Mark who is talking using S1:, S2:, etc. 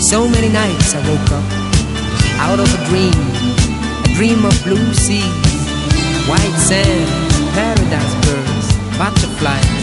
S1: So many nights I woke up out of a dream of blue seas, white sand, paradise birds, butterflies,